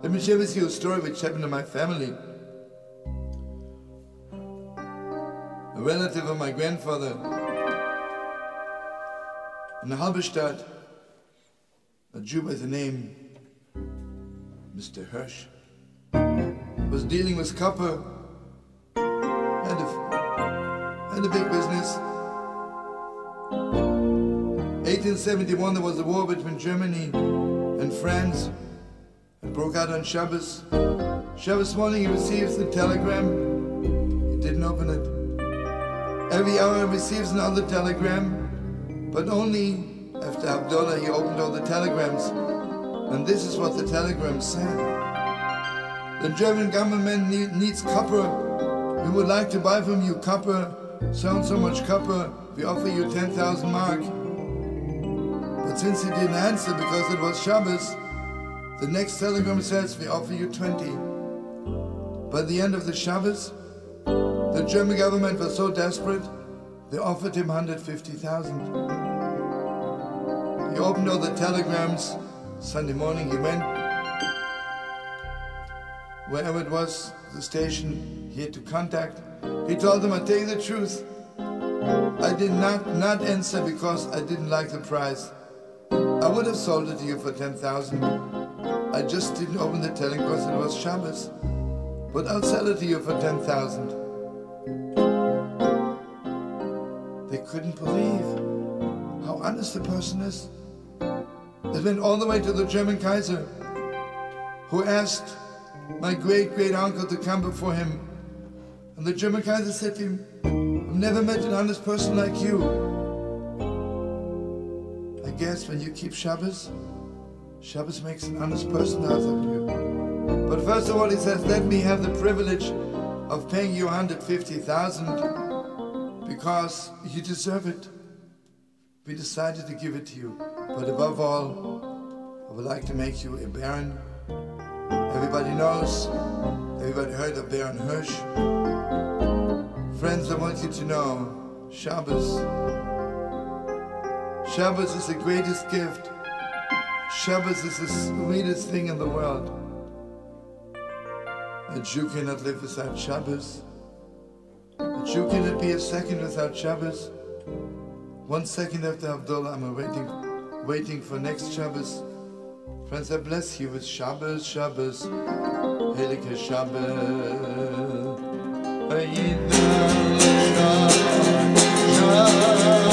Let me share with you a story which happened to my family. A relative of my grandfather in Halberstadt, a Jew by the name Mr. Hirsch, was dealing with copper, had a big business. 1871 there was a war between Germany and France. It broke out on Shabbos. Shabbos morning he receives the telegram. He didn't open it. Every hour he receives another telegram, but only after Havdalah he opened all the telegrams. And this is what the telegram said. The German government needs copper. We would like to buy from you copper, so much copper. We offer you 10,000 mark. But since he didn't answer because it was Shabbos, the next telegram says we offer you 20. By the end of the Shabbos, the German government was so desperate, they offered him 150,000. He opened all the telegrams. Sunday morning he went, wherever it was, the station he had to contact. He told them, I tell you the truth, I did not answer because I didn't like the price. I would have sold it to you for 10,000. I just didn't open the telegram because it was Shabbos. But I'll sell it to you for 10,000. They couldn't believe how honest the person is. It went all the way to the German Kaiser, who asked my great-great-uncle to come before him. And the German Kaiser said to him, I've never met an honest person like you. I guess when you keep Shabbos, Shabbos makes an honest person out of you. But first of all, he says, let me have the privilege of paying you 150,000 because you deserve it. We decided to give it to you. But above all, I would like to make you a baron. Everybody knows, everybody heard of Baron Hirsch. Friends, I want you to know, Shabbos is the greatest gift. Shabbos is the sweetest thing in the world. A Jew cannot live without Shabbos. A Jew cannot be a second without Shabbos. 1 second after Havdalah, I'm waiting for next Shabbos. Friends, I bless you with Shabbos, Shabbos, Heilige Shabbos.